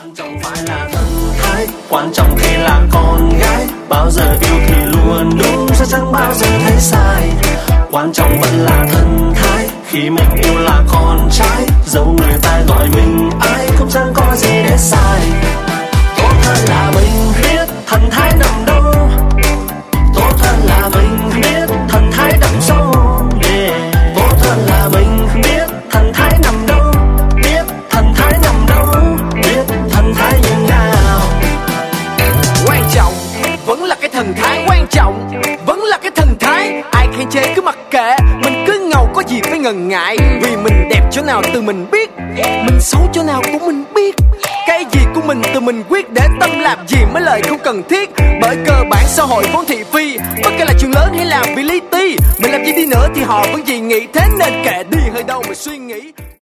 Quan trọng phải là thân thái, quan trọng khi là con gái. Bao giờ yêu thì luôn đúng, sẽ chẳng bao giờ thấy sai. Quan trọng vẫn là thân thái, khi mình yêu là con trai. Dẫu người ta gọi mình ai cũng chẳng có gì để sai. Tốt hơn là mình biết thần thái nằm đâu, tốt hơn là mình biết thần thái đậm sâu. Tốt hơn là mình biết thần thái nằm đâu, biết thần thái nằm đâu, biết thần thái như nào. Quan trọng vẫn là cái thần thái, quan trọng vẫn là cái thần thái. Ai khen chê cứ mặc kệ, mình cứ ngầu có gì phải ngần ngại. Vì mình đẹp chỗ nào tự mình biết, mình xấu chỗ nào cũng mình biết. Cái gì của mình tự mình quyết, để tâm làm gì mấy lời không cần thiết. Bởi cơ bản xã hội vốn thị phi, bất kể là chuyện lớn hay làm vì lý ti. Mình làm gì đi nữa thì họ vẫn gì nghĩ, thế nên kệ đi, hơi đâu mà suy nghĩ.